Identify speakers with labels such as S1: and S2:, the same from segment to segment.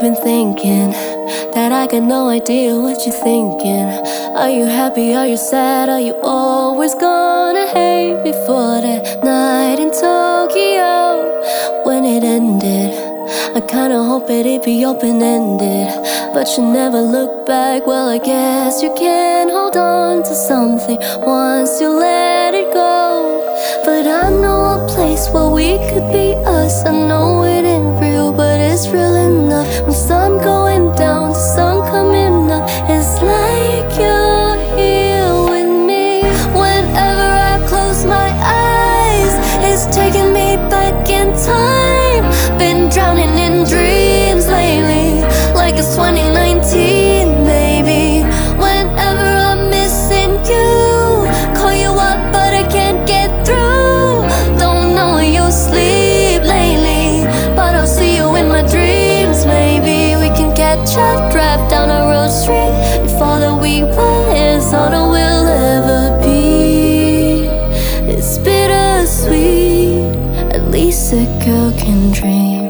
S1: been thinking that I got no idea what you're thinking. Are you happy? Are you sad? Are you always gonna hate me for that night in Tokyo when it ended? I kinda hope it'd be open-ended, but you never look back. Well, I guess you can hold on to something once you let it go. But I know a place where we could be us. I know it ain't real, but it's real enough. From sun going down to sun coming up, it's like you're here with me. Whenever I close my eyes, it's taking me back in time. Been drowning in dreams lately, like it's 2019, baby. Whenever I'm missing you, call you up but I can't get through. Don't know where you sleep lately, but I'll see you in my dreams, maybe. We can catch up, drive down a road street. If all that we want is all that we'll ever be, it's bittersweet, at least a girl can dream.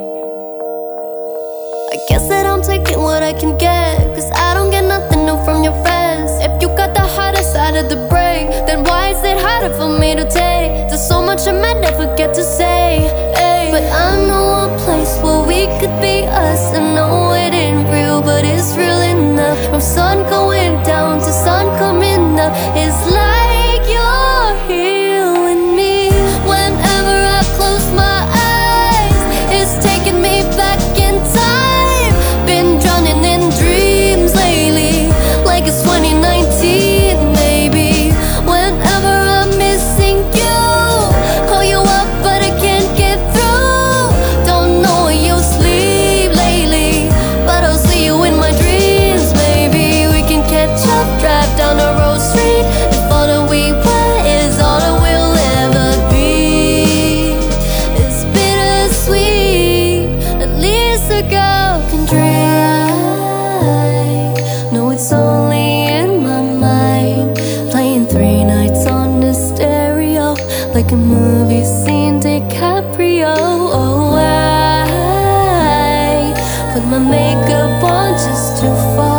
S1: I guess that I'm taking what I can get, cause I don't get nothing new from your friends. If you got the harder side of the break, then why is it harder for me to take? There's so much I might never get to say, ay. But I know a place where we could be us. I know it ain't real, but it's real enough. From sun going down to sun coming up, it's like you're here with me. Whenever I close my eyes, it's taking me back in time. Been drowning in dreams lately, like it's 2019, baby. Whenever I'm missing you, call you up but I can't get through. Don't know where you sleep lately, but I'll see you in my dreams, baby. We can catch up, drive down the road street. If all that we want is all that we'll ever be, it's bittersweet, at least a girl can dream. No, it's only in my mind, playing 3 nights on the stereo, like a movie scene, DiCaprio. Oh, I put my makeup on just to fall